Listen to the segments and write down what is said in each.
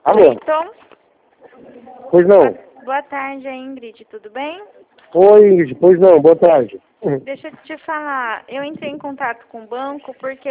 Alô? Tom? Pois não. Boa tarde, é Ingrid, tudo bem? Oi, Ingrid. Pois não, boa tarde. Deixa eu te falar, eu entrei em contato com o banco porque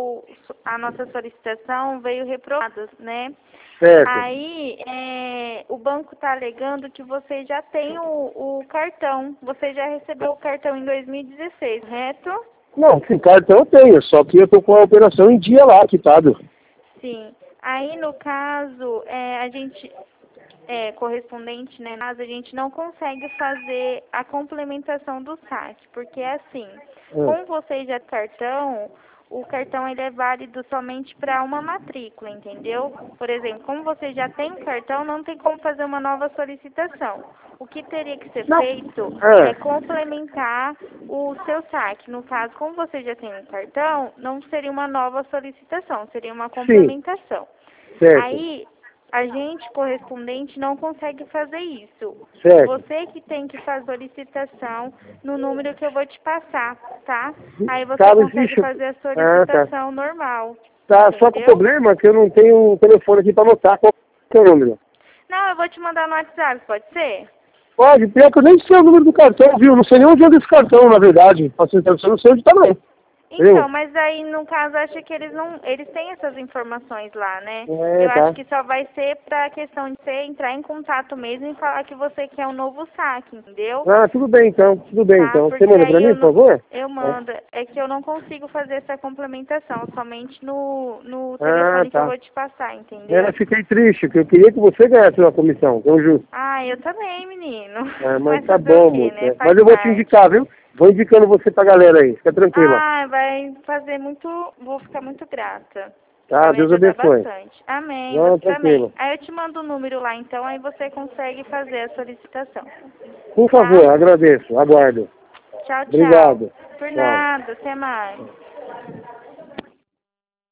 a nossa solicitação veio reprovada, né? Certo. Aí, o banco está alegando que você já tem o cartão, você já recebeu o cartão em 2016, correto? Não, sim, cartão eu tenho, só que eu tô com a operação em dia lá, quitado. Sim. Aí, no caso, a gente, correspondente, né, mas a gente não consegue fazer a complementação do saque, porque assim, como você já tem cartão, o cartão ele é válido somente para uma matrícula, entendeu? Por exemplo, como você já tem o cartão, não tem como fazer uma nova solicitação. O que teria que ser Não. feito é complementar o seu saque. No caso, como você já tem um cartão, não seria uma nova solicitação, seria uma complementação. Certo. Aí, a gente, correspondente, não consegue fazer isso. Certo. Você que tem que fazer solicitação no número que eu vou te passar, tá? Aí você Cara, consegue existe... fazer a solicitação normal. Tá, Entendeu? só que o problema é que eu não tenho um telefone aqui pra anotar qual é o número. Não, eu vou te mandar no WhatsApp, pode ser? Pode, pior que eu nem sei o número do cartão, viu? Não sei nem onde anda esse cartão, na verdade. Pra ser sincero, eu não sei onde tá, não. Então, mas aí no caso acho que eles têm essas informações lá, né? Eu Tá. acho que só vai ser pra questão de você entrar em contato mesmo e falar que você quer um novo saque, entendeu? Ah, tudo bem então, tudo bem Tá, então. Você porque manda pra aí mim, por favor? eu mando. É que eu não consigo fazer essa complementação, somente no Ah, telefone que eu tá. vou te passar, entendeu? Eu fiquei triste, porque eu queria que você ganhasse uma comissão, tão justo. Ah, eu também, menino. Mas Vai tá fazer o bom, quê, né? moça. Mas Faz eu vou te parte. indicar, viu? Vou indicando você pra galera aí, fica tranquila. Ah, vai fazer muito. Vou ficar muito grata. Tá, Vai me Deus ajudar abençoe. bastante. Amém, Não, você também. tranquilo. Aí eu te mando o número lá então, aí você consegue fazer a solicitação. Por Tá? favor, agradeço, aguardo. Tchau, tchau. Obrigado. Por Tchau. nada, até mais.